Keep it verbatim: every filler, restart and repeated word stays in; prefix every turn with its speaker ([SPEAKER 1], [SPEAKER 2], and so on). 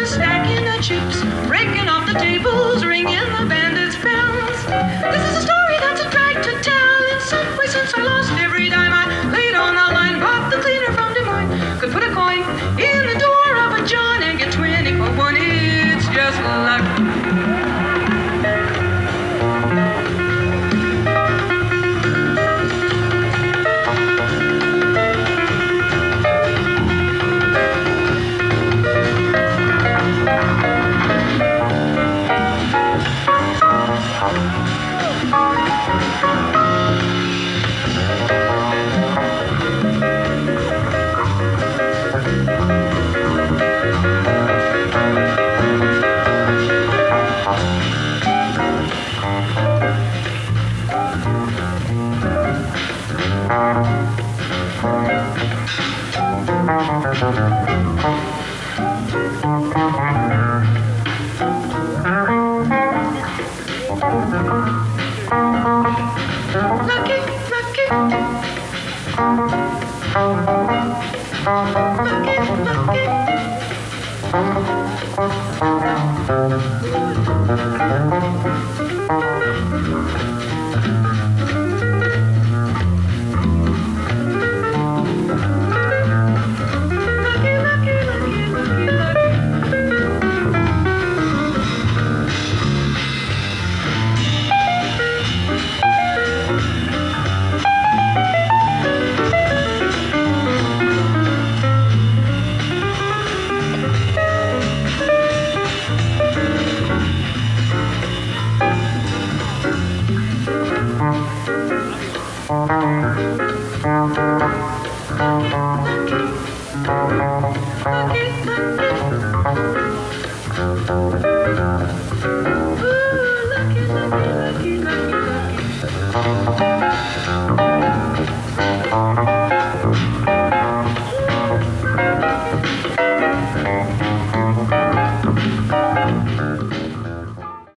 [SPEAKER 1] stacking the chips, breaking off the tables, ringing the bandits' bells. This is a story that's a drag to tell. In some way since I lost every dime I laid on the line, bought the cleaner from Des Moines. Could put a coin in the door of a John and get twenty for one. It's just luck.
[SPEAKER 2] Thank you.